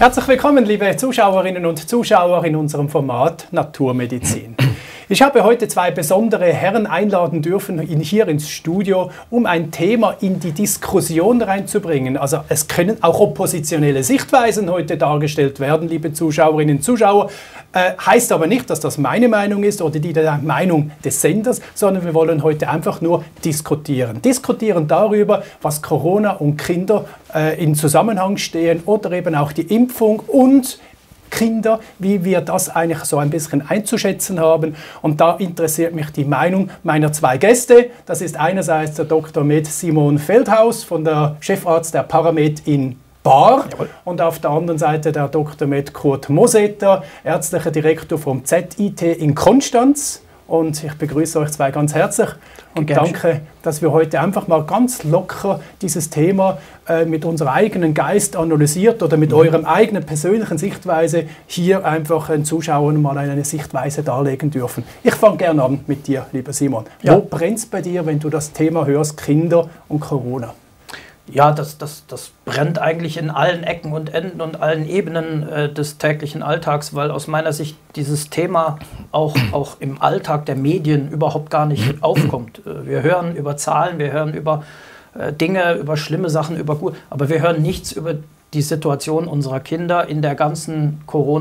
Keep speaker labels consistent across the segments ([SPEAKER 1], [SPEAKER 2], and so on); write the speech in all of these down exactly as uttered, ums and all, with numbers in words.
[SPEAKER 1] Herzlich willkommen, liebe Zuschauerinnen und Zuschauer in unserem Format Naturmedizin. Ich habe heute zwei besondere Herren einladen dürfen, ihn hier ins Studio, um ein Thema in die Diskussion reinzubringen. Also es können auch oppositionelle Sichtweisen heute dargestellt werden, liebe Zuschauerinnen und Zuschauer. Äh, heißt aber nicht, dass das meine Meinung ist oder die der Meinung des Senders, sondern wir wollen heute einfach nur diskutieren. Diskutieren darüber, was Corona und Kinder äh, in Zusammenhang stehen oder eben auch die Impfung und Kinder, wie wir das eigentlich so ein bisschen einzuschätzen haben. Und da interessiert mich die Meinung meiner zwei Gäste. Das ist einerseits der Doktor Med Simon Feldhaus, von der Chefarzt der Paramed in Baar. Jawohl. Und auf der anderen Seite der Doktor Med Kurt Moseter, ärztlicher Direktor vom Z I T in Konstanz. Und ich begrüße euch zwei ganz herzlich und Gerne. danke, dass wir heute einfach mal ganz locker dieses Thema äh, mit unserem eigenen Geist analysiert oder mit mhm. eurem eigenen persönlichen Sichtweise hier einfach den Zuschauern mal eine Sichtweise darlegen dürfen. Ich fange gerne an mit dir, lieber Simon. Ja. Wo brennt es bei dir, wenn du das Thema hörst, Kinder und Corona?
[SPEAKER 2] Ja, das, das, das brennt eigentlich in allen Ecken und Enden und allen Ebenen äh, des täglichen Alltags, weil aus meiner Sicht dieses Thema auch, auch im Alltag der Medien überhaupt gar nicht aufkommt. Äh, wir hören über Zahlen, wir hören über äh, Dinge, über schlimme Sachen, über gut, aber wir hören nichts über die Situation unserer Kinder in der ganzen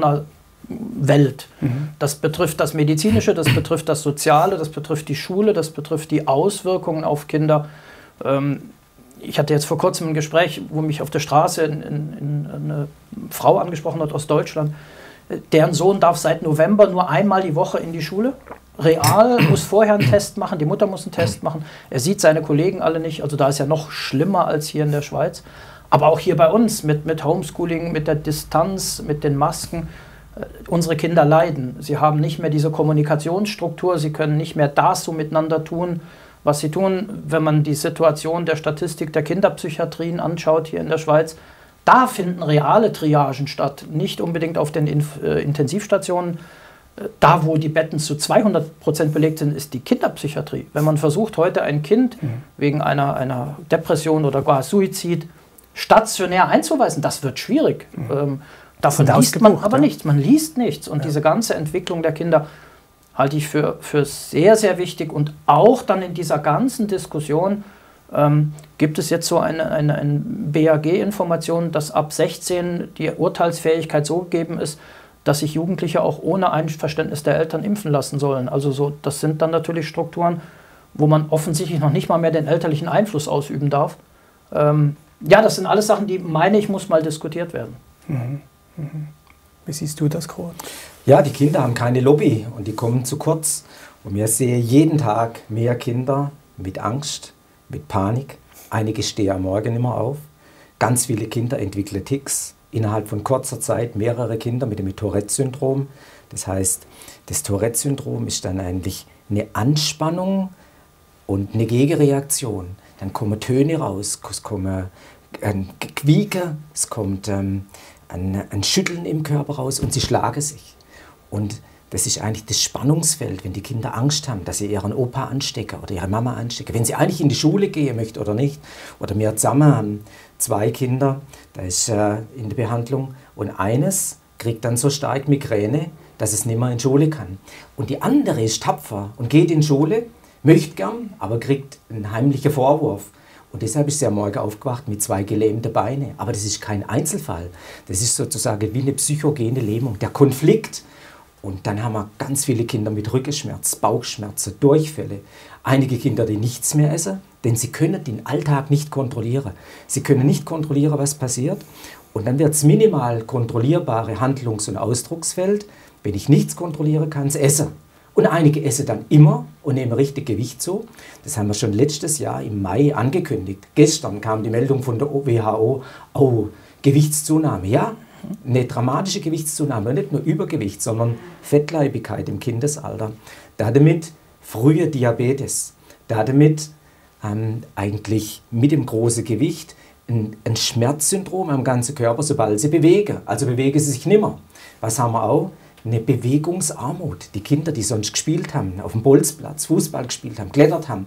[SPEAKER 2] Corona-Welt. Mhm. Das betrifft das Medizinische, das betrifft das Soziale, das betrifft die Schule, das betrifft die Auswirkungen auf Kinder. Ähm, Ich hatte jetzt vor kurzem ein Gespräch, wo mich auf der Straße in, in, in eine Frau angesprochen hat aus Deutschland. Deren Sohn darf seit November nur einmal die Woche in die Schule. Real muss vorher einen Test machen, die Mutter muss einen Test machen. Er sieht seine Kollegen alle nicht. Also da ist ja noch schlimmer als hier in der Schweiz. Aber auch hier bei uns mit, mit Homeschooling, mit der Distanz, mit den Masken. Äh, unsere Kinder leiden. Sie haben nicht mehr diese Kommunikationsstruktur. Sie können nicht mehr das so miteinander tun, was sie tun, wenn man die Situation der Statistik der Kinderpsychiatrien anschaut hier in der Schweiz. Da finden reale Triagen statt, nicht unbedingt auf den Inf äh, Intensivstationen. Äh, da, wo die Betten zu zweihundert Prozent belegt sind, ist die Kinderpsychiatrie. Wenn man versucht, heute ein Kind mhm. wegen einer, einer Depression oder gar Suizid stationär einzuweisen, das wird schwierig. Mhm. Ähm, davon liest man aber ja. nichts. Man liest nichts. Und ja. diese ganze Entwicklung der Kinder halte ich für, für sehr, sehr wichtig. Und auch dann in dieser ganzen Diskussion ähm, gibt es jetzt so eine, eine, eine B A G-Information, dass ab sechzehn die Urteilsfähigkeit so gegeben ist, dass sich Jugendliche auch ohne Einverständnis der Eltern impfen lassen sollen. Also so, das sind dann natürlich Strukturen, wo man offensichtlich noch nicht mal mehr den elterlichen Einfluss ausüben darf. Ähm, ja, das sind alles Sachen, die, meine ich, muss mal diskutiert werden.
[SPEAKER 1] Mhm. Mhm. Wie siehst du das, Kurt?
[SPEAKER 3] Ja, die Kinder haben keine Lobby und die kommen zu kurz. Und wir sehen jeden Tag mehr Kinder mit Angst, mit Panik. Einige stehen am Morgen immer auf. Ganz viele Kinder entwickeln Tics. Innerhalb von kurzer Zeit mehrere Kinder mit dem Tourette-Syndrom. Das heißt, das Tourette-Syndrom ist dann eigentlich eine Anspannung und eine Gegenreaktion. Dann kommen Töne raus, es kommen ein Quieken, es kommt ähm, ein, ein Schütteln im Körper raus und sie schlagen sich. Und das ist eigentlich das Spannungsfeld, wenn die Kinder Angst haben, dass sie ihren Opa anstecken oder ihre Mama anstecken. Wenn sie eigentlich in die Schule gehen möchten oder nicht. Oder wir zusammen haben zwei Kinder, da ist äh, in der Behandlung. Und eines kriegt dann so stark Migräne, dass es nicht mehr in die Schule kann. Und die andere ist tapfer und geht in die Schule, möchte gern, aber kriegt einen heimlichen Vorwurf. Und deshalb ist sie am Morgen aufgewacht mit zwei gelähmten Beinen. Aber das ist kein Einzelfall. Das ist sozusagen wie eine psychogene Lähmung. Der Konflikt. Und dann haben wir ganz viele Kinder mit Rückenschmerz, Bauchschmerzen, Durchfälle. Einige Kinder, die nichts mehr essen, denn sie können den Alltag nicht kontrollieren. Sie können nicht kontrollieren, was passiert. Und dann wird es minimal kontrollierbare Handlungs- und Ausdrucksfeld, wenn ich nichts kontrollieren kann, das Essen. Und einige essen dann immer und nehmen richtig Gewicht zu. Das haben wir schon letztes Jahr im Mai angekündigt. Gestern kam die Meldung von der W H O, oh, Gewichtszunahme. Ja, eine dramatische Gewichtszunahme, nicht nur Übergewicht, sondern Fettleibigkeit im Kindesalter. Damit frühe Diabetes. Damit ähm, eigentlich mit dem großen Gewicht ein, ein Schmerzsyndrom am ganzen Körper, sobald sie bewegen. Also bewegen sie sich nimmer. Was haben wir auch? Eine Bewegungsarmut. Die Kinder, die sonst gespielt haben, auf dem Bolzplatz, Fußball gespielt haben, klettert haben,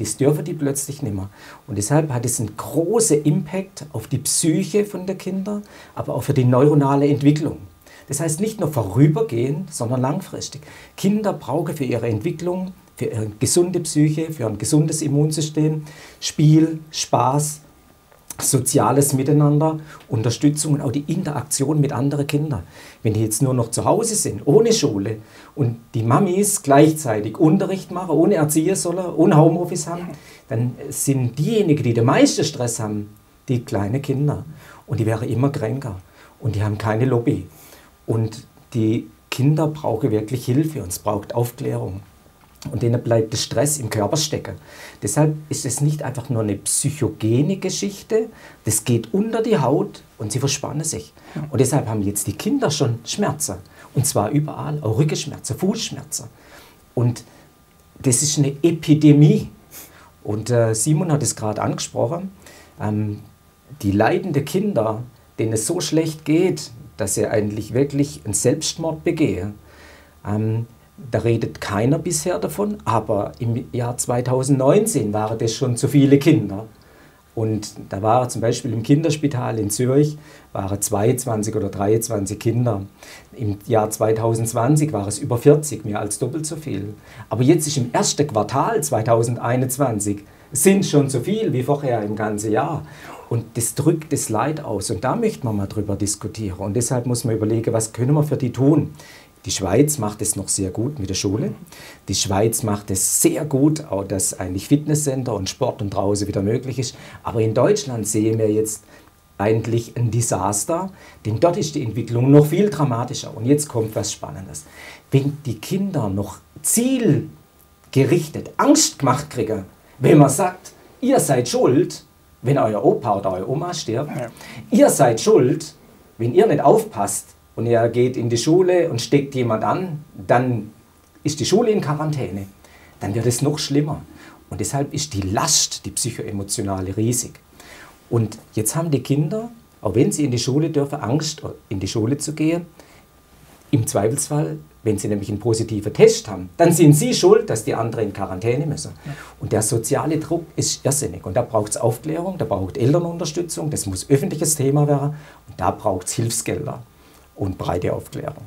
[SPEAKER 3] Das dürfen die plötzlich nicht mehr. Und deshalb hat es einen großen Impact auf die Psyche von der Kinder, aber auch für die neuronale Entwicklung. Das heißt nicht nur vorübergehend, sondern langfristig. Kinder brauchen für ihre Entwicklung, für ihre gesunde Psyche, für ein gesundes Immunsystem, Spiel, Spaß, soziales Miteinander, Unterstützung und auch die Interaktion mit anderen Kindern. Wenn die jetzt nur noch zu Hause sind, ohne Schule und die Mamis gleichzeitig Unterricht machen, ohne Erzieher sollen, ohne Homeoffice haben, dann sind diejenigen, die den meisten Stress haben, die kleinen Kinder. Und die wären immer kränker und die haben keine Lobby. Und die Kinder brauchen wirklich Hilfe und es braucht Aufklärung. Und denen bleibt der Stress im Körper stecken. Deshalb ist es nicht einfach nur eine psychogene Geschichte, das geht unter die Haut und sie verspannen sich. Und deshalb haben jetzt die Kinder schon Schmerzen. Und zwar überall, auch Rückenschmerzen, Fußschmerzen. Und das ist eine Epidemie. Und äh, Simon hat es gerade angesprochen, ähm, die leidenden Kinder, denen es so schlecht geht, dass sie eigentlich wirklich einen Selbstmord begehen, ähm, da redet keiner bisher davon, aber im Jahr zweitausendneunzehn waren das schon zu viele Kinder. Und da waren zum Beispiel im Kinderspital in Zürich waren zweiundzwanzig oder dreiundzwanzig Kinder. Im Jahr zweitausendzwanzig waren es über vierzig, mehr als doppelt so viel. Aber jetzt ist im ersten Quartal zweitausendeinundzwanzig sind schon so viel wie vorher im ganzen Jahr. Und das drückt das Leid aus. Und da möchte man mal drüber diskutieren. Und deshalb muss man überlegen, was können wir für die tun. Die Schweiz macht es noch sehr gut mit der Schule. Die Schweiz macht es sehr gut, auch dass eigentlich Fitnesscenter und Sport und draußen wieder möglich ist. Aber in Deutschland sehen wir jetzt eigentlich ein Desaster, denn dort ist die Entwicklung noch viel dramatischer. Und jetzt kommt was Spannendes. Wenn die Kinder noch zielgerichtet Angst gemacht kriegen, wenn man sagt, ihr seid schuld, wenn euer Opa oder eure Oma stirbt, ja. Ihr seid schuld, wenn ihr nicht aufpasst, und er geht in die Schule und steckt jemand an, dann ist die Schule in Quarantäne. Dann wird es noch schlimmer. Und deshalb ist die Last, die psychoemotionale, riesig. Und jetzt haben die Kinder, auch wenn sie in die Schule dürfen, Angst, in die Schule zu gehen. Im Zweifelsfall, wenn sie nämlich einen positiven Test haben, dann sind sie schuld, dass die anderen in Quarantäne müssen. Und der soziale Druck ist irrsinnig. Und da braucht es Aufklärung, da braucht Elternunterstützung, das muss öffentliches Thema werden. Und da braucht es Hilfsgelder und breite Aufklärung.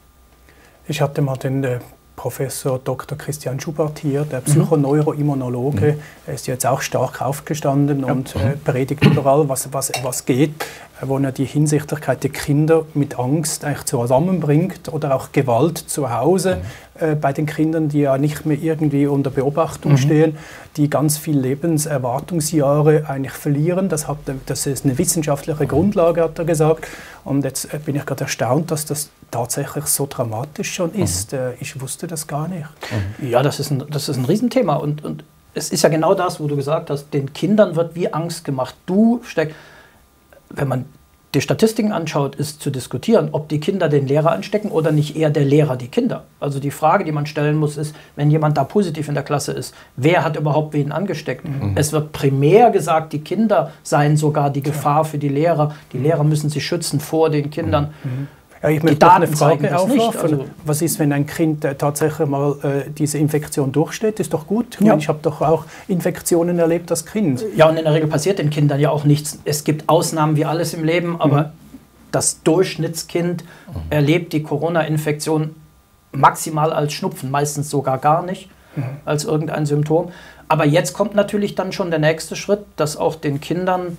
[SPEAKER 3] Ich hatte mal den äh, Professor Doktor Christian Schubert hier, der Psychoneuroimmunologe. Mhm. Er ist jetzt auch stark aufgestanden ja. und äh, predigt überall, was, was, was geht, äh, wo er die Hinsichtlichkeit der Kinder mit Angst eigentlich zusammenbringt oder auch Gewalt zu Hause mhm. äh, bei den Kindern, die ja nicht mehr irgendwie unter Beobachtung mhm. stehen, die ganz viel Lebenserwartungsjahre eigentlich verlieren. Das, hat, das ist eine wissenschaftliche Grundlage, hat er gesagt. Und jetzt bin ich gerade erstaunt, dass das tatsächlich so dramatisch schon ist. Mhm. Ich wusste das gar nicht.
[SPEAKER 2] Mhm. Ja, das ist ein, das ist ein Riesenthema. Und, und es ist ja genau das, wo du gesagt hast, den Kindern wird wie Angst gemacht. Du steckst, wenn man die Statistiken anschaut, ist zu diskutieren, ob die Kinder den Lehrer anstecken oder nicht eher der Lehrer die Kinder. Also die Frage, die man stellen muss, ist, wenn jemand da positiv in der Klasse ist, wer hat überhaupt wen angesteckt? Mhm. Es wird primär gesagt, die Kinder seien sogar die Gefahr für die Lehrer. Die Lehrer müssen sich schützen vor den Kindern.
[SPEAKER 1] Mhm. Ja, ich möchte doch eine Frage aufwerfen. Also, was ist, wenn ein Kind äh, tatsächlich mal äh, diese Infektion durchsteht? Ist doch gut. Ich, ja. meine, ich habe doch auch Infektionen erlebt als Kind.
[SPEAKER 2] Ja, und in der Regel passiert den Kindern ja auch nichts. Es gibt Ausnahmen wie alles im Leben, aber mhm. das Durchschnittskind mhm. erlebt die Corona-Infektion maximal als Schnupfen, meistens sogar gar nicht mhm. als irgendein Symptom. Aber jetzt kommt natürlich dann schon der nächste Schritt, dass auch den Kindern,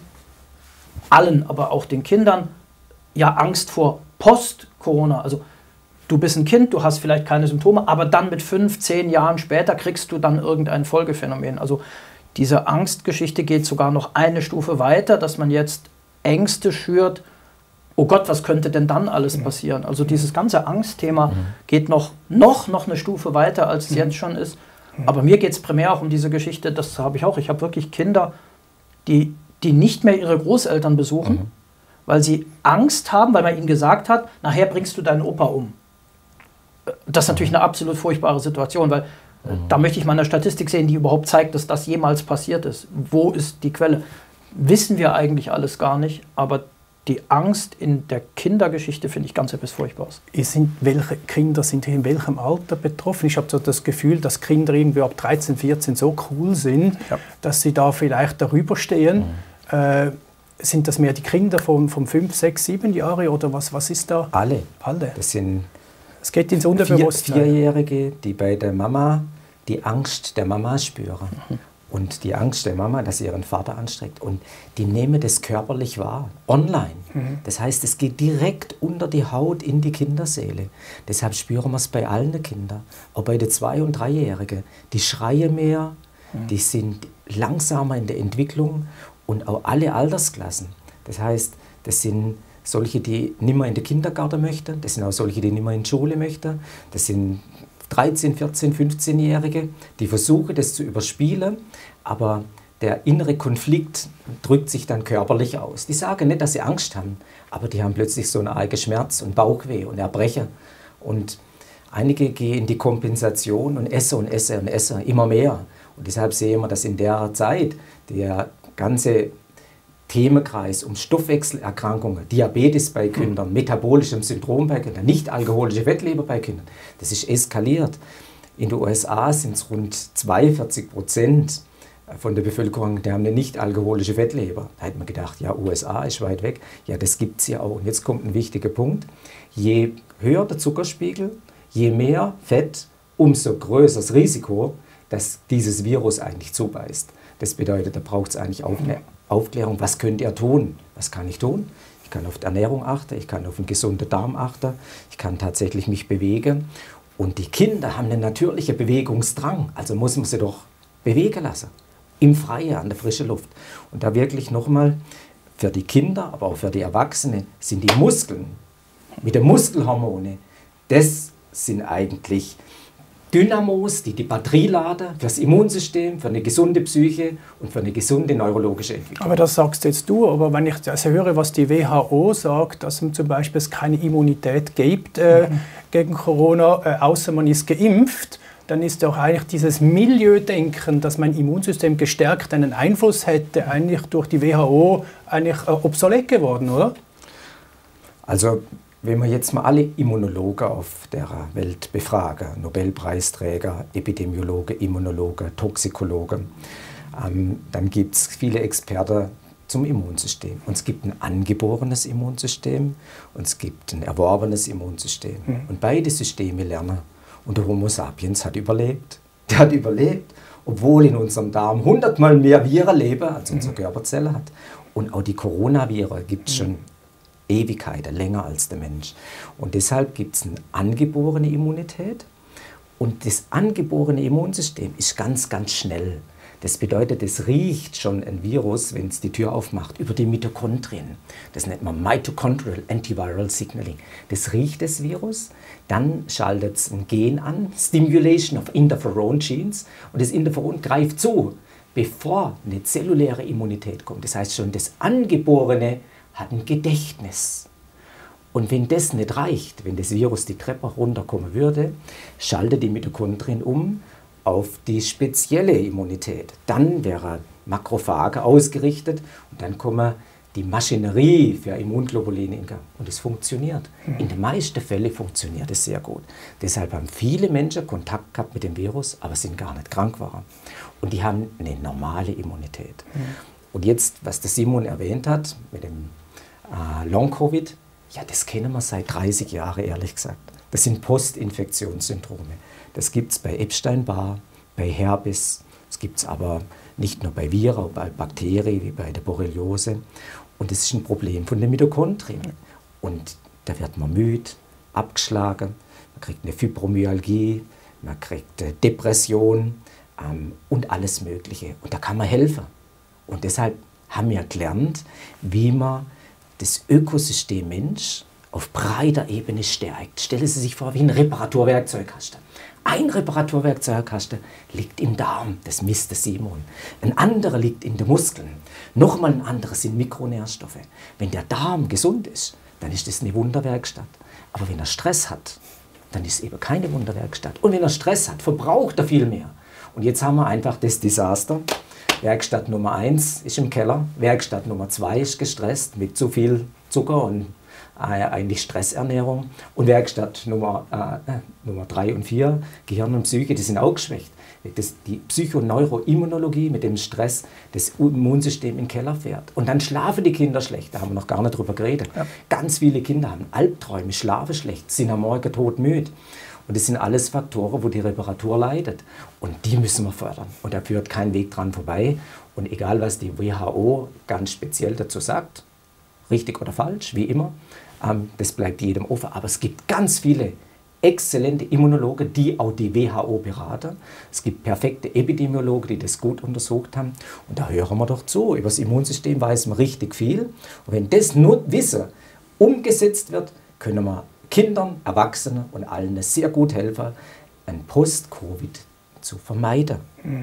[SPEAKER 2] allen, aber auch den Kindern, ja Angst vor Post-Corona, also du bist ein Kind, du hast vielleicht keine Symptome, aber dann mit fünf, zehn Jahren später kriegst du dann irgendein Folgephänomen. Also diese Angstgeschichte geht sogar noch eine Stufe weiter, dass man jetzt Ängste schürt, oh Gott, was könnte denn dann alles passieren? Also dieses ganze Angstthema mhm. geht noch, noch, noch eine Stufe weiter, als es mhm. jetzt schon ist. Aber mir geht es primär auch um diese Geschichte, das habe ich auch, ich habe wirklich Kinder, die, die nicht mehr ihre Großeltern besuchen, mhm. weil sie Angst haben, weil man ihnen gesagt hat, nachher bringst du deinen Opa um. Das ist natürlich eine absolut furchtbare Situation, weil mhm. da möchte ich mal eine Statistik sehen, die überhaupt zeigt, dass das jemals passiert ist. Wo ist die Quelle? Wissen wir eigentlich alles gar nicht, aber die Angst in der Kindergeschichte finde ich ganz etwas Furchtbares.
[SPEAKER 1] Sind, welche Kinder sind in welchem Alter betroffen? Ich habe so das Gefühl, dass Kinder irgendwie ab dreizehn, vierzehn so cool sind, ja. dass sie da vielleicht darüber stehen. Mhm. Äh, sind das mehr die Kinder von, von fünf, sechs, sieben Jahre oder was, was ist da?
[SPEAKER 3] Alle.
[SPEAKER 1] Alle.
[SPEAKER 3] Das sind
[SPEAKER 1] es geht ins Unterbewusstsein.
[SPEAKER 3] Vier, Vierjährige, die bei der Mama die Angst der Mama spüren. Mhm. Und die Angst der Mama, dass sie ihren Vater anstrengt. Und die nehmen das körperlich wahr, online. Mhm. Das heißt, es geht direkt unter die Haut in die Kinderseele. Deshalb spüren wir es bei allen Kindern. Auch bei den Zwei- und Dreijährigen. Die schreien mehr, mhm. die sind langsamer in der Entwicklung und auch alle Altersklassen. Das heißt, das sind solche, die nicht mehr in den Kindergarten möchten. Das sind auch solche, die nicht mehr in die Schule möchten. Das sind dreizehn-, vierzehn-, fünfzehnjährige, die versuchen, das zu überspielen, aber der innere Konflikt drückt sich dann körperlich aus. Die sagen nicht, dass sie Angst haben, aber die haben plötzlich so einen argen Schmerz und Bauchweh und Erbrechen. Und einige gehen in die Kompensation und essen und essen und essen, immer mehr. Und deshalb sehen wir, dass in der Zeit der ganze Themenkreis um Stoffwechselerkrankungen, Diabetes bei Kindern, metabolischem Syndrom bei Kindern, nicht alkoholische Fettleber bei Kindern, das ist eskaliert. In den U S A sind es rund zweiundvierzig Prozent von der Bevölkerung, die haben eine nicht alkoholische Fettleber. Da hat man gedacht, ja, U S A ist weit weg. Ja, das gibt es ja auch. Und jetzt kommt ein wichtiger Punkt. Je höher der Zuckerspiegel, je mehr Fett, umso größer das Risiko, dass dieses Virus eigentlich zubeißt. Das bedeutet, da braucht es eigentlich Aufklärung. Aufklärung, was könnt ihr tun? Was kann ich tun? Ich kann auf die Ernährung achten, ich kann auf einen gesunden Darm achten, ich kann tatsächlich mich bewegen. Und die Kinder haben einen natürlichen Bewegungsdrang, also muss man sie doch bewegen lassen. Im Freien, an der frischen Luft. Und da wirklich nochmal, für die Kinder, aber auch für die Erwachsenen, sind die Muskeln, mit den Muskelhormonen, das sind eigentlich Dynamos, die die Batterie laden für das Immunsystem, für eine gesunde Psyche und für eine gesunde neurologische Entwicklung.
[SPEAKER 1] Aber das sagst jetzt du, aber wenn ich das höre, was die W H O sagt, dass es zum Beispiel keine Immunität gibt äh, mhm. gegen Corona, äh, außer man ist geimpft, dann ist doch eigentlich dieses Milieudenken, dass mein Immunsystem gestärkt einen Einfluss hätte, eigentlich durch die W H O eigentlich äh, obsolet geworden, oder?
[SPEAKER 3] Also wenn wir jetzt mal alle Immunologen auf der Welt befragen, Nobelpreisträger, Epidemiologen, Immunologen, Toxikologen, ähm, dann gibt es viele Experten zum Immunsystem. Und es gibt ein angeborenes Immunsystem und es gibt ein erworbenes Immunsystem. Mhm. Und beide Systeme lernen. Und der Homo sapiens hat überlebt. Der hat überlebt, obwohl in unserem Darm hundertmal mehr Viren leben, als unsere Körperzelle hat. Und auch die Coronaviren gibt es schon Ewigkeiten, länger als der Mensch. Und deshalb gibt es eine angeborene Immunität. Und das angeborene Immunsystem ist ganz, ganz schnell. Das bedeutet, es riecht schon ein Virus, wenn es die Tür aufmacht, über die Mitochondrien. Das nennt man Mitochondrial Antiviral Signaling. Das riecht das Virus, dann schaltet es ein Gen an, Stimulation of Interferon Genes, und das Interferon greift zu, bevor eine zelluläre Immunität kommt. Das heißt schon, das Angeborene hat ein Gedächtnis. Und wenn das nicht reicht, wenn das Virus die Treppe runterkommen würde, schaltet die Mitochondrien um auf die spezielle Immunität. Dann wäre Makrophage ausgerichtet und dann kommen die Maschinerie für Immunglobuline in Gang. Und es funktioniert. In den meisten Fällen funktioniert es sehr gut. Deshalb haben viele Menschen Kontakt gehabt mit dem Virus, aber sind gar nicht krank geworden. Und die haben eine normale Immunität. Mhm. Und jetzt, was der Simon erwähnt hat, mit dem äh, Long-Covid, ja, das kennen wir seit dreißig Jahren, ehrlich gesagt. Das sind Postinfektionssyndrome. Das gibt es bei Epstein-Barr, bei Herpes, es gibt es aber nicht nur bei Viren, auch bei Bakterien, wie bei der Borreliose. Und das ist ein Problem von den Mitochondrien. Und da wird man müde, abgeschlagen, man kriegt eine Fibromyalgie, man kriegt äh, Depression ähm, und alles Mögliche. Und da kann man helfen. Und deshalb haben wir gelernt, wie man das Ökosystem Mensch auf breiter Ebene stärkt. Stellen Sie sich vor, wie ein Reparaturwerkzeugkasten. Ein Reparaturwerkzeugkasten liegt im Darm, das misst der Simon. Ein anderer liegt in den Muskeln. Nochmal ein anderes sind Mikronährstoffe. Wenn der Darm gesund ist, dann ist das eine Wunderwerkstatt. Aber wenn er Stress hat, dann ist es eben keine Wunderwerkstatt. Und wenn er Stress hat, verbraucht er viel mehr. Und jetzt haben wir einfach das Desaster. Werkstatt Nummer eins ist im Keller, Werkstatt Nummer zwei ist gestresst mit zu viel Zucker und äh, eigentlich Stressernährung. Und Werkstatt Nummer, äh, Nummer drei und vier, Gehirn und Psyche, die sind auch geschwächt. Das, die Psychoneuroimmunologie mit dem Stress das Immunsystem in den Keller fährt. Und dann schlafen die Kinder schlecht, da haben wir noch gar nicht drüber geredet. Ja. Ganz viele Kinder haben Albträume, schlafen schlecht, sind am Morgen todmüde. Und das sind alles Faktoren, wo die Reparatur leidet. Und die müssen wir fördern. Und da führt kein Weg dran vorbei. Und egal, was die W H O ganz speziell dazu sagt, richtig oder falsch, wie immer, ähm, das bleibt jedem offen. Aber es gibt ganz viele exzellente Immunologen, die auch die W H O beraten. Es gibt perfekte Epidemiologen, die das gut untersucht haben. Und da hören wir doch zu. Über das Immunsystem weiß man richtig viel. Und wenn das nur Wissen umgesetzt wird, können wir Kindern, Erwachsenen und allen sehr gut helfen, ein Post-Covid zu vermeiden.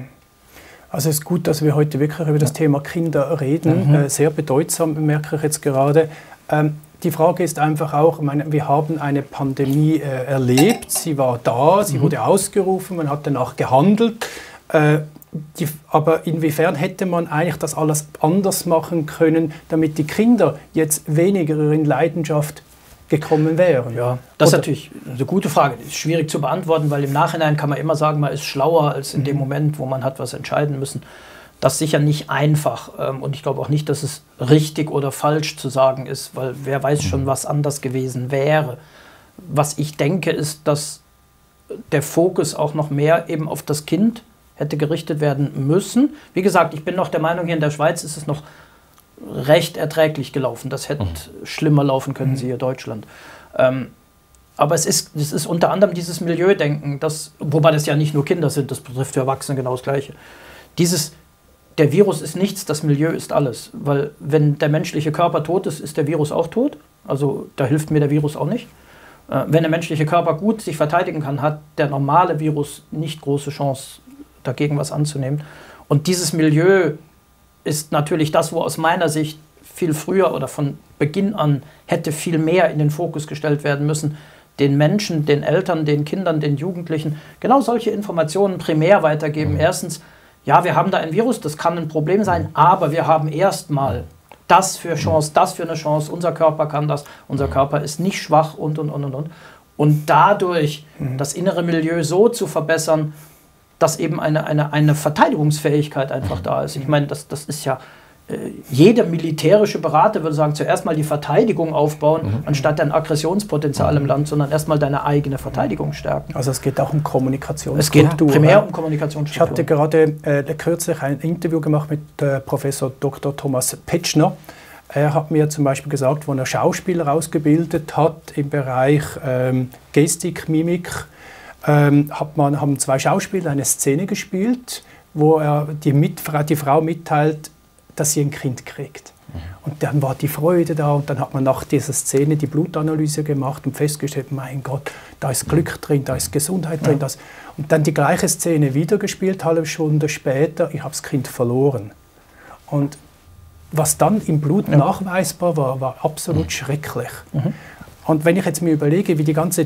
[SPEAKER 1] Also es ist gut, dass wir heute wirklich über das Thema Kinder reden. Mhm. Äh, sehr bedeutsam, merke ich jetzt gerade. Ähm, Die Frage ist einfach auch, ich meine, wir haben eine Pandemie äh, erlebt, sie war da, sie mhm. wurde ausgerufen, man hat danach gehandelt. Äh, die, aber inwiefern hätte man eigentlich das alles anders machen können, damit die Kinder jetzt weniger in Leidenschaft gekommen wären?
[SPEAKER 2] Ja, das Oder? ist natürlich eine gute Frage. Das ist schwierig zu beantworten, weil im Nachhinein kann man immer sagen, man ist schlauer als in mhm. dem Moment, wo man hat was entscheiden müssen. Das ist sicher nicht einfach und ich glaube auch nicht, dass es richtig oder falsch zu sagen ist, weil wer weiß schon, was anders gewesen wäre. Was ich denke, ist, dass der Fokus auch noch mehr eben auf das Kind hätte gerichtet werden müssen. Wie gesagt, ich bin noch der Meinung, hier in der Schweiz ist es noch recht erträglich gelaufen. Das hätte mhm. schlimmer laufen können, siehe Deutschland. Ähm, aber es ist, es ist unter anderem dieses Milieudenken, das, wobei das ja nicht nur Kinder sind, das betrifft für Erwachsene genau das Gleiche. Dieses Der Virus ist nichts, das Milieu ist alles. Weil wenn der menschliche Körper tot ist, ist der Virus auch tot. Also da hilft mir der Virus auch nicht. Äh, wenn der menschliche Körper gut sich verteidigen kann, hat der normale Virus nicht große Chance, dagegen was anzunehmen. Und dieses Milieu ist natürlich das, wo aus meiner Sicht viel früher oder von Beginn an hätte viel mehr in den Fokus gestellt werden müssen, den Menschen, den Eltern, den Kindern, den Jugendlichen genau solche Informationen primär weitergeben. Mhm. Erstens, ja, wir haben da ein Virus, das kann ein Problem sein, aber wir haben erstmal das für Chance, das für eine Chance, unser Körper kann das, unser Körper ist nicht schwach und, und, und, und, und. Und dadurch das innere Milieu so zu verbessern, dass eben eine, eine, eine Verteidigungsfähigkeit einfach da ist. Ich meine, das, das ist ja, äh, jeder militärische Berater würde sagen, zuerst mal die Verteidigung aufbauen, mhm. anstatt dein Aggressionspotenzial im Land, sondern erstmal deine eigene Verteidigung stärken.
[SPEAKER 1] Also es geht auch um Kommunikation.
[SPEAKER 2] Es geht primär um Kommunikationsstruktur.
[SPEAKER 1] Ich hatte gerade äh, kürzlich ein Interview gemacht mit äh, Professor Doktor Thomas Petschner. Er hat mir zum Beispiel gesagt, wo er Schauspieler ausgebildet hat im Bereich ähm, Gestik, Mimik, ähm, hat man, haben zwei Schauspieler eine Szene gespielt, wo er die, mit, die Frau mitteilt, dass sie ein Kind kriegt. Mhm. Und dann war die Freude da und dann hat man nach dieser Szene die Blutanalyse gemacht und festgestellt, mein Gott, da ist Glück drin, da ist Gesundheit drin. Ja. Das. Und dann die gleiche Szene wieder gespielt, halbe Stunde später, ich habe das Kind verloren. Und was dann im Blut ja. nachweisbar war, war absolut mhm. schrecklich. Mhm. Und wenn ich jetzt mir überlege, wie die ganze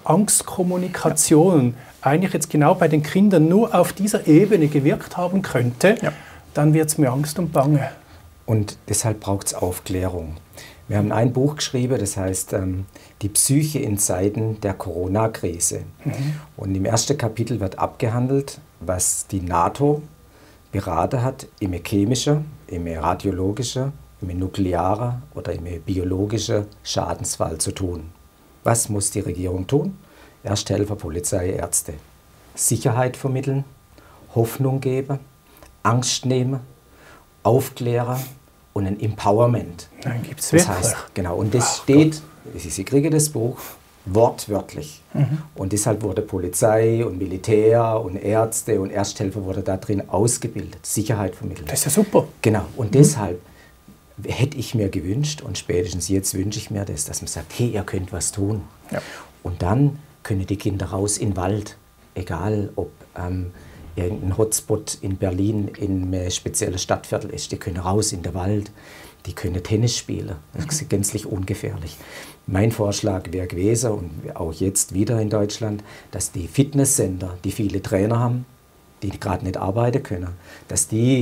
[SPEAKER 1] Druck-Angst-Kommunikation ja. eigentlich jetzt genau bei den Kindern nur auf dieser Ebene gewirkt haben könnte, ja. dann wird es mir Angst und Bange.
[SPEAKER 3] Und deshalb braucht es Aufklärung. Wir haben ein Buch geschrieben, das heißt ähm, Die Psyche in Zeiten der Corona-Krise. Mhm. Und im ersten Kapitel wird abgehandelt, was die NATO beraten hat im chemischen, im radiologischen, im nuklearen oder im biologischen Schadensfall zu tun. Was muss die Regierung tun? Ersthelfer, Polizei, Ärzte. Sicherheit vermitteln, Hoffnung geben, Angst nehmen, Aufklären und ein Empowerment.
[SPEAKER 1] Dann gibt es
[SPEAKER 3] das heißt, genau, und das Ach steht, Gott. Sie kriegen das Buch wortwörtlich. Mhm. Und deshalb wurde Polizei und Militär und Ärzte und Ersthelfer wurde da drin ausgebildet, Sicherheit vermittelt.
[SPEAKER 1] Das ist ja super.
[SPEAKER 3] Genau, und mhm. deshalb hätte ich mir gewünscht, und spätestens jetzt wünsche ich mir das, dass man sagt, hey, ihr könnt was tun. Ja. Und dann können die Kinder raus in den Wald, egal ob ähm, irgendein Hotspot in Berlin in einem speziellen Stadtviertel ist, die können raus in den Wald, die können Tennis spielen, das ist gänzlich ungefährlich. Mein Vorschlag wäre gewesen, und auch jetzt wieder in Deutschland, dass die Fitnesscenter, die viele Trainer haben, die gerade nicht arbeiten können, dass die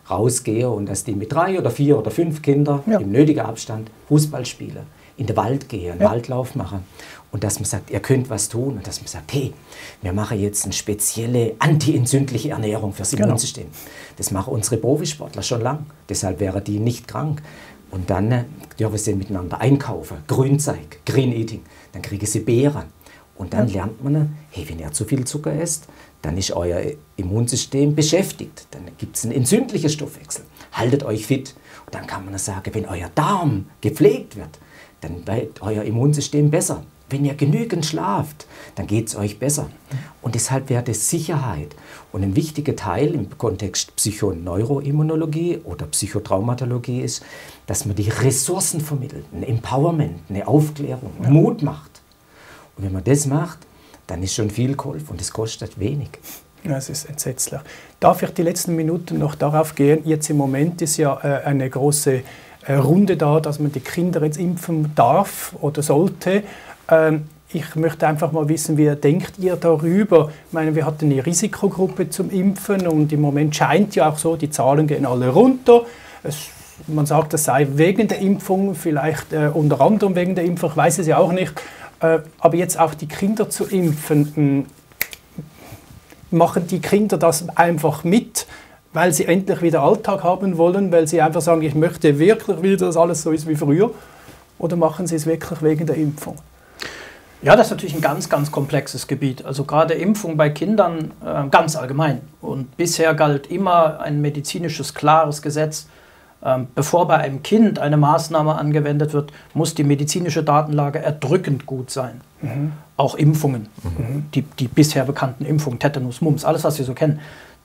[SPEAKER 3] rausgehe und dass die mit drei oder vier oder fünf Kindern ja. im nötigen Abstand Fußball spielen, in den Wald gehen, einen ja. Waldlauf machen und dass man sagt, ihr könnt was tun und dass man sagt, hey, wir machen jetzt eine spezielle antientzündliche Ernährung fürs Immunsystem. Genau. Das machen unsere Profisportler schon lang, deshalb wären die nicht krank. Und dann äh, dürfen sie miteinander einkaufen, Grünzeug, Green Eating, dann kriegen sie Beeren. Und dann ja. lernt man, hey, wenn ihr zu viel Zucker esst, dann ist euer Immunsystem beschäftigt. Dann gibt es einen entzündlichen Stoffwechsel. Haltet euch fit. Und dann kann man sagen, wenn euer Darm gepflegt wird, dann wird euer Immunsystem besser. Wenn ihr genügend schlaft, dann geht es euch besser. Und deshalb wäre das Sicherheit. Und ein wichtiger Teil im Kontext Psychoneuroimmunologie oder Psychotraumatologie ist, dass man die Ressourcen vermittelt, ein Empowerment, eine Aufklärung, ja. Mut macht. Und wenn man das macht, dann ist schon viel geholfen und es kostet wenig.
[SPEAKER 1] Ja, es ist entsetzlich. Darf ich die letzten Minuten noch darauf gehen? Jetzt im Moment ist ja äh, eine große äh, Runde da, dass man die Kinder jetzt impfen darf oder sollte. Ähm, ich möchte einfach mal wissen, wie denkt ihr darüber? Ich meine, wir hatten eine Risikogruppe zum Impfen und im Moment scheint ja auch so, die Zahlen gehen alle runter. Es, man sagt, das sei wegen der Impfung, vielleicht äh, unter anderem wegen der Impfung, ich weiß es ja auch nicht. Äh, aber jetzt auch die Kinder zu impfen, mh, machen die Kinder das einfach mit, weil sie endlich wieder Alltag haben wollen, weil sie einfach sagen, ich möchte wirklich wieder, dass alles so ist wie früher? Oder machen sie es wirklich wegen der Impfung?
[SPEAKER 2] Ja, das ist natürlich ein ganz, ganz komplexes Gebiet. Also gerade Impfung bei Kindern äh, ganz allgemein. Und bisher galt immer ein medizinisches, klares Gesetz. Ähm, bevor bei einem Kind eine Maßnahme angewendet wird, muss die medizinische Datenlage erdrückend gut sein. Mhm. Auch Impfungen, mhm. die, die bisher bekannten Impfungen, Tetanus, Mumps, alles, was wir so kennen.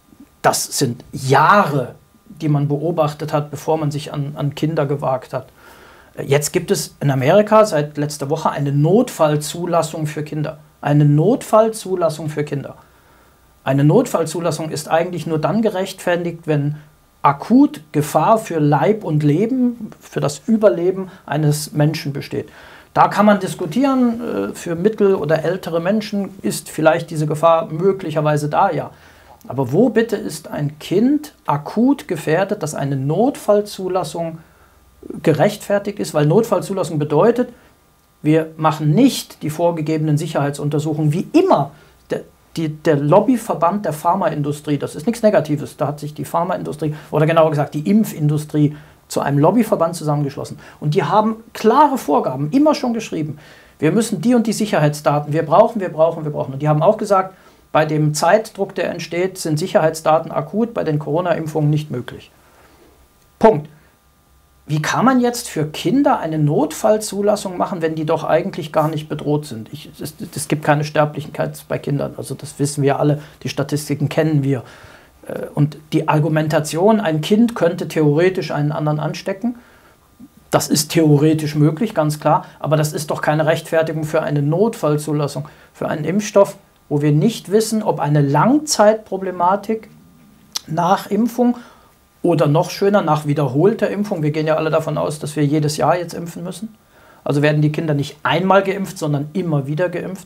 [SPEAKER 2] Das sind Jahre, die man beobachtet hat, bevor man sich an, an Kinder gewagt hat. Jetzt gibt es in Amerika seit letzter Woche eine Notfallzulassung für Kinder. Eine Notfallzulassung für Kinder. Eine Notfallzulassung ist eigentlich nur dann gerechtfertigt, wenn akut Gefahr für Leib und Leben, für das Überleben eines Menschen besteht. Da kann man diskutieren, für mittel- oder ältere Menschen ist vielleicht diese Gefahr möglicherweise da, ja. Aber wo bitte ist ein Kind akut gefährdet, dass eine Notfallzulassung gerechtfertigt ist, weil Notfallzulassung bedeutet, wir machen nicht die vorgegebenen Sicherheitsuntersuchungen, wie immer der, die, der Lobbyverband der Pharmaindustrie, das ist nichts Negatives, da hat sich die Pharmaindustrie, oder genauer gesagt die Impfindustrie, zu einem Lobbyverband zusammengeschlossen. Und die haben klare Vorgaben, immer schon geschrieben, wir müssen die und die Sicherheitsdaten, wir brauchen, wir brauchen, wir brauchen. Und die haben auch gesagt, bei dem Zeitdruck, der entsteht, sind Sicherheitsdaten akut, bei den Corona-Impfungen nicht möglich. Punkt. Wie kann man jetzt für Kinder eine Notfallzulassung machen, wenn die doch eigentlich gar nicht bedroht sind? Ich, es, es gibt keine Sterblichkeit bei Kindern, also das wissen wir alle, die Statistiken kennen wir. Und die Argumentation, ein Kind könnte theoretisch einen anderen anstecken, das ist theoretisch möglich, ganz klar, aber das ist doch keine Rechtfertigung für eine Notfallzulassung, für einen Impfstoff, wo wir nicht wissen, ob eine Langzeitproblematik nach Impfung oder noch schöner, nach wiederholter Impfung. Wir gehen ja alle davon aus, dass wir jedes Jahr jetzt impfen müssen. Also werden die Kinder nicht einmal geimpft, sondern immer wieder geimpft.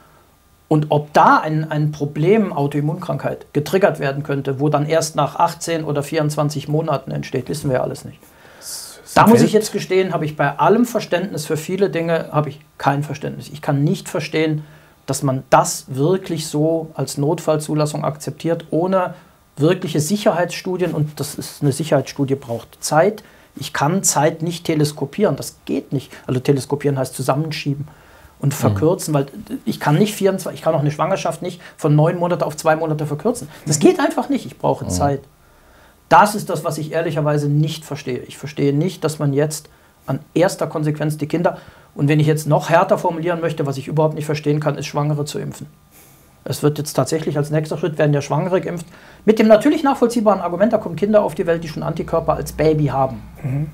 [SPEAKER 2] Und ob da ein, ein Problem, Autoimmunkrankheit, getriggert werden könnte, wo dann erst nach achtzehn oder vierundzwanzig Monaten entsteht, wissen wir ja alles nicht. Da muss ich jetzt gestehen, habe ich bei allem Verständnis für viele Dinge, habe ich kein Verständnis. Ich kann nicht verstehen, dass man das wirklich so als Notfallzulassung akzeptiert, ohne wirkliche Sicherheitsstudien, und das ist eine Sicherheitsstudie, braucht Zeit. Ich kann Zeit nicht teleskopieren, das geht nicht. Also teleskopieren heißt zusammenschieben und verkürzen, mhm. weil ich kann nicht vierundzwanzig, ich kann auch eine Schwangerschaft nicht von neun Monate auf zwei Monate verkürzen. Das geht einfach nicht, ich brauche mhm. Zeit. Das ist das, was ich ehrlicherweise nicht verstehe. Ich verstehe nicht, dass man jetzt an erster Konsequenz die Kinder, und wenn ich jetzt noch härter formulieren möchte, was ich überhaupt nicht verstehen kann, ist Schwangere zu impfen. Es wird jetzt tatsächlich als nächster Schritt, werden ja Schwangere geimpft, mit dem natürlich nachvollziehbaren Argument, da kommen Kinder auf die Welt, die schon Antikörper als Baby haben. Mhm.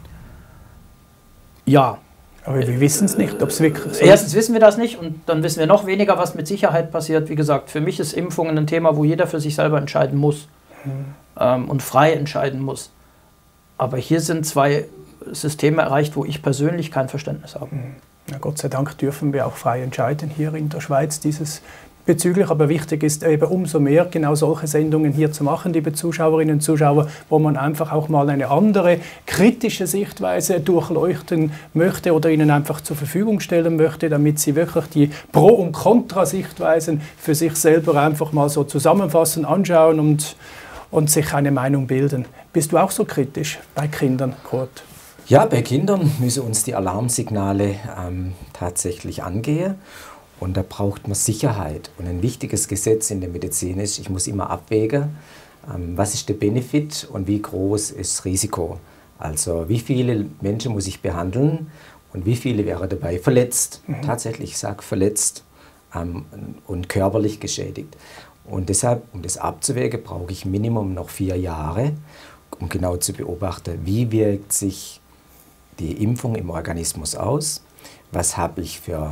[SPEAKER 2] Ja.
[SPEAKER 1] Aber wir wissen es nicht, ob es wirklich so ist.
[SPEAKER 2] Erstens wissen wir das nicht und dann wissen wir noch weniger, was mit Sicherheit passiert. Wie gesagt, für mich ist Impfungen ein Thema, wo jeder für sich selber entscheiden muss mhm. ähm, und frei entscheiden muss. Aber hier sind zwei Systeme erreicht, wo ich persönlich kein Verständnis habe.
[SPEAKER 1] Mhm. Na, Gott sei Dank dürfen wir auch frei entscheiden hier in der Schweiz. Dieses diesbezüglich. Aber wichtig ist eben umso mehr, genau solche Sendungen hier zu machen, liebe Zuschauerinnen und Zuschauer, wo man einfach auch mal eine andere kritische Sichtweise durchleuchten möchte oder Ihnen einfach zur Verfügung stellen möchte, damit Sie wirklich die Pro- und Kontra-Sichtweisen für sich selber einfach mal so zusammenfassen, anschauen und, und sich eine Meinung bilden. Bist du auch so kritisch bei Kindern, Kurt?
[SPEAKER 3] Ja, bei Kindern müssen uns die Alarmsignale ähm, tatsächlich angehen. Und da braucht man Sicherheit. Und ein wichtiges Gesetz in der Medizin ist, ich muss immer abwägen, ähm, was ist der Benefit und wie groß ist das Risiko. Also wie viele Menschen muss ich behandeln und wie viele wäre dabei verletzt. Mhm. Tatsächlich, ich sage verletzt ähm, und körperlich geschädigt. Und deshalb, um das abzuwägen, brauche ich Minimum noch vier Jahre, um genau zu beobachten, wie wirkt sich die Impfung im Organismus aus, was habe ich für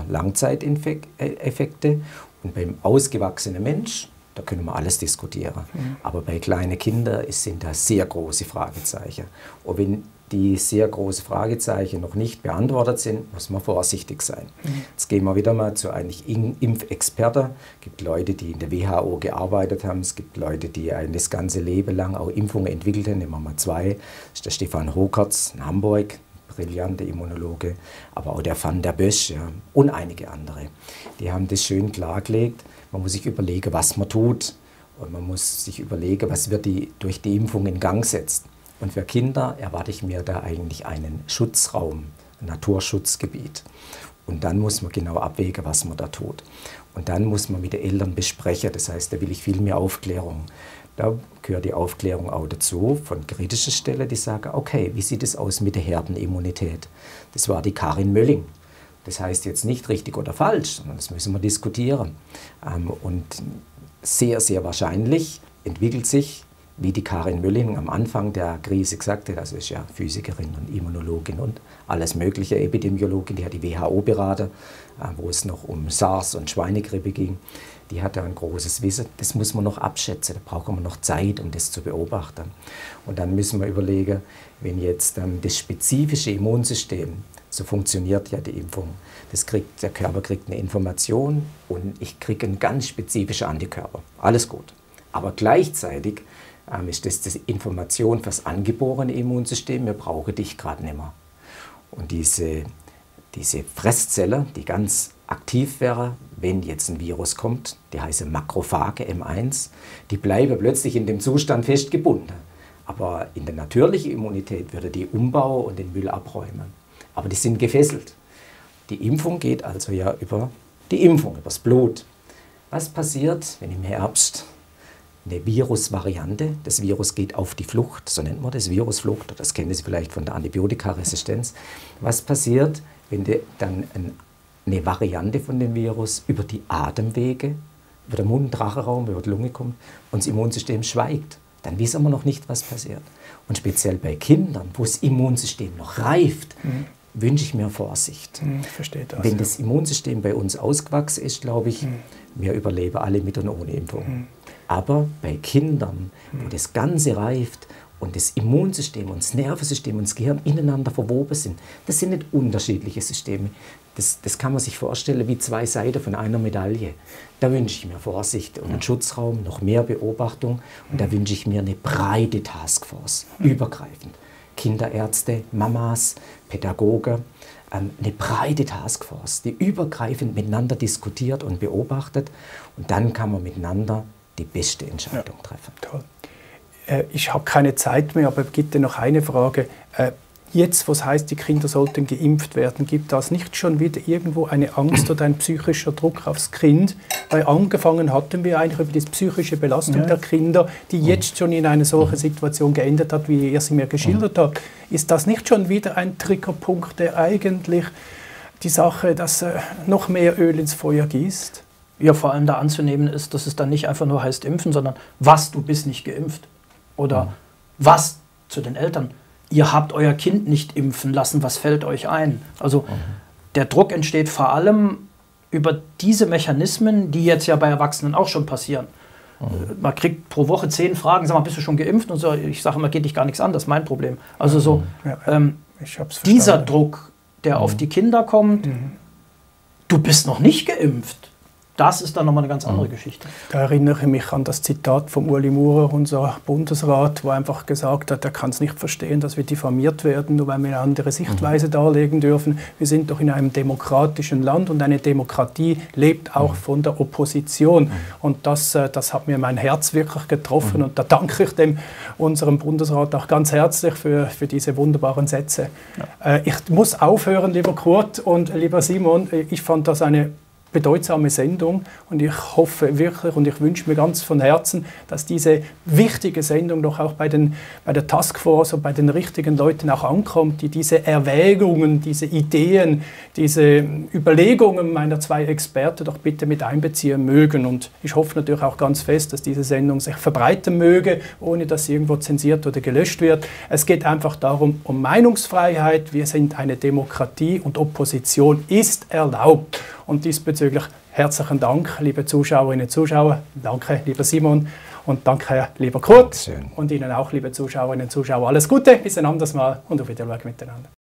[SPEAKER 3] Langzeiteffekte. Und beim ausgewachsenen Mensch, da können wir alles diskutieren. Mhm. Aber bei kleinen Kindern sind da sehr große Fragezeichen. Und wenn die sehr großen Fragezeichen noch nicht beantwortet sind, muss man vorsichtig sein. Mhm. Jetzt gehen wir wieder mal zu eigentlich Impfexperten. Es gibt Leute, die in der W H O gearbeitet haben. Es gibt Leute, die ein das ganze Leben lang auch Impfungen entwickelt haben. Nehmen wir mal zwei. Das ist der Stefan Hokertz in Hamburg, brillante Immunologe, aber auch der Van der Bösch, ja, und einige andere. Die haben das schön klargelegt. Man muss sich überlegen, was man tut. Und man muss sich überlegen, was wird die durch die Impfung in Gang setzt. Und für Kinder erwarte ich mir da eigentlich einen Schutzraum, ein Naturschutzgebiet. Und dann muss man genau abwägen, was man da tut. Und dann muss man mit den Eltern besprechen. Das heißt, da will ich viel mehr Aufklärung. Da gehört die Aufklärung auch dazu von kritischen Stellen, die sagen, okay, wie sieht es aus mit der Herdenimmunität? Das war die Karin Mölling. Das heißt jetzt nicht richtig oder falsch, sondern das müssen wir diskutieren. Und sehr, sehr wahrscheinlich entwickelt sich, wie die Karin Mölling am Anfang der Krise gesagt hat, also ist ja Physikerin und Immunologin und alles mögliche, Epidemiologin, die hat die W H O beraten, wo es noch um SARS und Schweinegrippe ging. Die hat ja ein großes Wissen, das muss man noch abschätzen, da brauchen wir noch Zeit, um das zu beobachten. Und dann müssen wir überlegen, wenn jetzt ähm, das spezifische Immunsystem, so funktioniert ja die Impfung, das kriegt, der Körper kriegt eine Information und ich kriege einen ganz spezifischen Antikörper. Alles gut. Aber gleichzeitig ähm, ist das die Information für das angeborene Immunsystem, wir brauchen dich gerade nicht mehr. Und diese, diese Fresszelle, die ganz aktiv wäre, wenn jetzt ein Virus kommt, die heißen Makrophage M eins, die bleiben plötzlich in dem Zustand festgebunden. Aber in der natürlichen Immunität würde die umbauen und den Müll abräumen. Aber die sind gefesselt. Die Impfung geht also ja über die Impfung, über das Blut. Was passiert, wenn im Herbst eine Virusvariante, das Virus geht auf die Flucht, so nennt man das, Virusflucht, das kennen Sie vielleicht von der Antibiotikaresistenz. Was passiert, wenn die dann ein eine Variante von dem Virus über die Atemwege, über den Mund-Rachenraum, über die Lunge kommt und das Immunsystem schweigt? Dann wissen wir noch nicht, was passiert. Und speziell bei Kindern, wo das Immunsystem noch reift, mhm. wünsche ich mir Vorsicht.
[SPEAKER 1] Mhm, ich verstehe das,
[SPEAKER 3] Wenn
[SPEAKER 1] ja.
[SPEAKER 3] das Immunsystem bei uns ausgewachsen ist, glaube ich, mhm. wir überleben alle mit und ohne Impfung. Mhm. Aber bei Kindern, mhm. wo das Ganze reift, und das Immunsystem und das Nervensystem und das Gehirn ineinander verwoben sind, das sind nicht unterschiedliche Systeme. Das, das kann man sich vorstellen wie zwei Seiten von einer Medaille. Da wünsche ich mir Vorsicht und einen Schutzraum, noch mehr Beobachtung. Und da wünsche ich mir eine breite Taskforce, übergreifend. Kinderärzte, Mamas, Pädagogen, ähm, eine breite Taskforce, die übergreifend miteinander diskutiert und beobachtet. Und dann kann man miteinander die beste Entscheidung
[SPEAKER 1] ja,
[SPEAKER 3] treffen.
[SPEAKER 1] Toll. Ich habe keine Zeit mehr, aber es gibt ja noch eine Frage. Jetzt, was heißt, die Kinder sollten geimpft werden, gibt das nicht schon wieder irgendwo eine Angst oder ein psychischer Druck aufs Kind? Weil angefangen hatten wir eigentlich über die psychische Belastung ja. der Kinder, die jetzt schon in eine solche Situation geendet hat, wie ihr sie mir geschildert habt. Ist das nicht schon wieder ein Triggerpunkt, der eigentlich die Sache, dass äh, noch mehr Öl ins Feuer gießt?
[SPEAKER 2] Ja, vor allem da anzunehmen ist, dass es dann nicht einfach nur heißt impfen, sondern was, du bist nicht geimpft. Oder mhm. was zu den Eltern? Ihr habt euer Kind nicht impfen lassen, was fällt euch ein? Also mhm. der Druck entsteht vor allem über diese Mechanismen, die jetzt ja bei Erwachsenen auch schon passieren. Mhm. Man kriegt pro Woche zehn Fragen, sag mal, bist du schon geimpft? Und so, ich sage immer, geht dich gar nichts an, das ist mein Problem. Also so, ja, ähm, ich hab's dieser verstanden. Druck, der mhm. auf die Kinder kommt, mhm. du bist noch nicht geimpft. das ist dann nochmal eine ganz andere mhm. Geschichte.
[SPEAKER 1] Da erinnere ich mich an das Zitat von Ueli Maurer, unser Bundesrat, wo er einfach gesagt hat, er kann es nicht verstehen, dass wir diffamiert werden, nur weil wir eine andere Sichtweise mhm. darlegen dürfen. Wir sind doch in einem demokratischen Land und eine Demokratie lebt auch mhm. von der Opposition. Mhm. Und das, das hat mir mein Herz wirklich getroffen. Mhm. Und da danke ich dem, unserem Bundesrat auch ganz herzlich für, für diese wunderbaren Sätze. Ja. Äh, ich muss aufhören, lieber Kurt und lieber Simon. Ich fand das eine bedeutsame Sendung und ich hoffe wirklich und ich wünsche mir ganz von Herzen, dass diese wichtige Sendung doch auch bei, den, bei der Taskforce und bei den richtigen Leuten auch ankommt, die diese Erwägungen, diese Ideen, diese Überlegungen meiner zwei Experten doch bitte mit einbeziehen mögen. Und ich hoffe natürlich auch ganz fest, dass diese Sendung sich verbreiten möge, ohne dass sie irgendwo zensiert oder gelöscht wird. Es geht einfach darum, um Meinungsfreiheit. Wir sind eine Demokratie und Opposition ist erlaubt. Und diesbezüglich herzlichen Dank, liebe Zuschauerinnen und Zuschauer. Danke, lieber Simon. Und danke, lieber Kurt.
[SPEAKER 3] Schön.
[SPEAKER 1] Und Ihnen auch, liebe Zuschauerinnen und Zuschauer. Alles Gute, bis ein anderes Mal und auf Wiedersehen miteinander.